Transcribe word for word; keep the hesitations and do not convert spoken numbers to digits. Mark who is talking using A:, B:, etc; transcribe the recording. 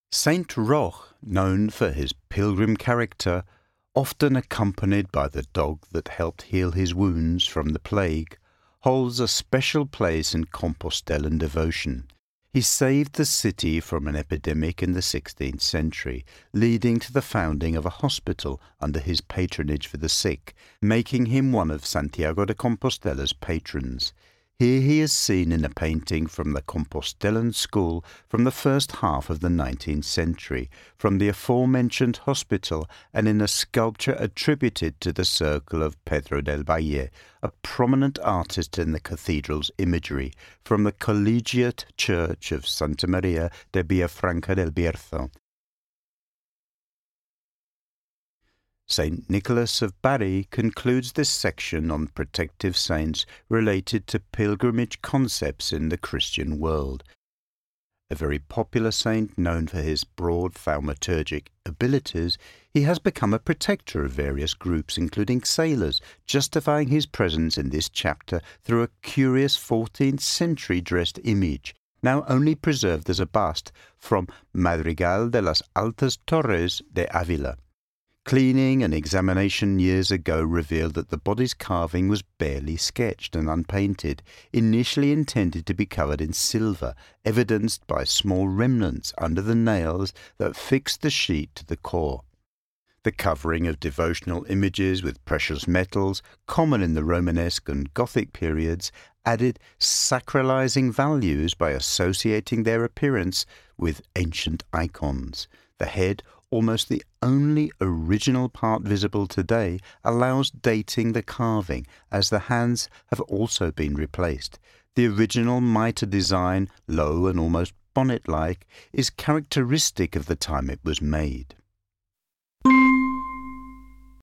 A: Saint Roch, known for his pilgrim character, often accompanied by the dog that helped heal his wounds from the plague, holds a special place in Compostelan devotion. He saved the city from an epidemic in the sixteenth century, leading to the founding of a hospital under his patronage for the sick, making him one of Santiago de Compostela's patrons. Here he is seen in a painting from the Compostelan school from the first half of the nineteenth century, from the aforementioned hospital, and in a sculpture attributed to the circle of Pedro del Valle, a prominent artist in the cathedral's imagery, from the collegiate church of Santa Maria de Villafranca del Bierzo. Saint Nicholas of Bari concludes this section on protective saints related to pilgrimage concepts in the Christian world. A very popular saint known for his broad thaumaturgic abilities, he has become a protector of various groups, including sailors, justifying his presence in this chapter through a curious fourteenth century dressed image, now only preserved as a bust, from Madrigal de las Altas Torres de Avila. Cleaning and examination years ago revealed that the body's carving was barely sketched and unpainted, initially intended to be covered in silver, evidenced by small remnants under the nails that fixed the sheet to the core. The covering of devotional images with precious metals, common in the Romanesque and Gothic periods, added sacralizing values by associating their appearance with ancient icons. The head, almost the only original part visible today, allows dating the carving, as the hands have also been replaced. The original mitre design, low and almost bonnet-like, is characteristic of the time it was made.